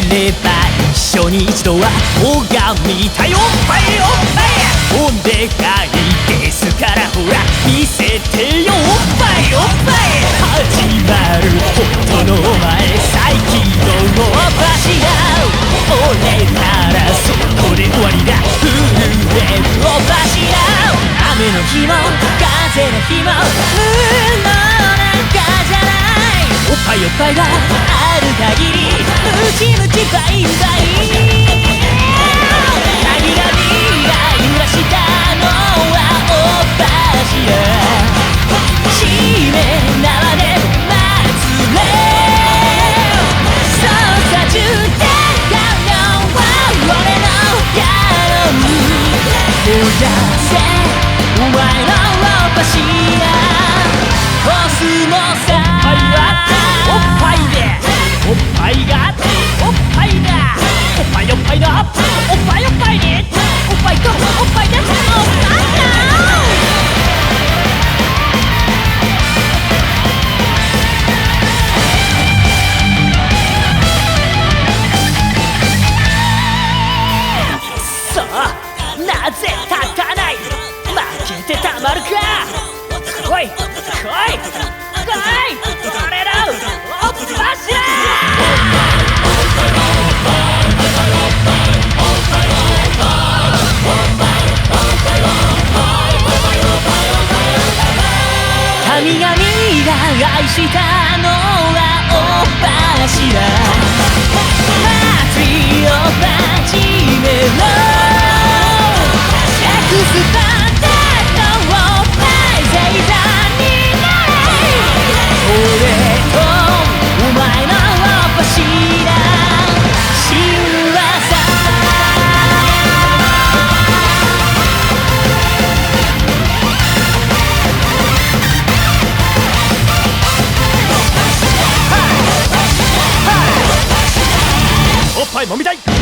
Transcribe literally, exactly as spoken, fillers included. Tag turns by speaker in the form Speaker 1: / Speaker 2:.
Speaker 1: れば一緒に一度は拝みたい。おっぱいおっぱいおでかいですからほら見せてよ。おっぱいおっぱい始まる本当のお前再起動の柱。折れたらそこで終わりだ震えるお柱。雨の日も風の日も無能なんかじゃない。おっぱいおっぱいがある限りムチムチバイバイ。何が未来揺らしたのはおっぱしら。しめ縄で待つれ。そうさ充電完了は俺のギャロン。燃やせお前のおっぱしら。コスモさおっぱいがおっぱいでおっぱいがおっぱいだ。おっぱいおっぱいだおっぱいおっぱいでおっぱいとおっぱいだおっぱいだ。さあなぜ立たない。負けてたまるか。来い来い来い俺のおっぱしら。神々が愛したのはおっぱしら。祭りを始めろ。エクスパンデッドおっぱい星座になれ。俺とお前のおっぱしら新技。おっぱいもみたい。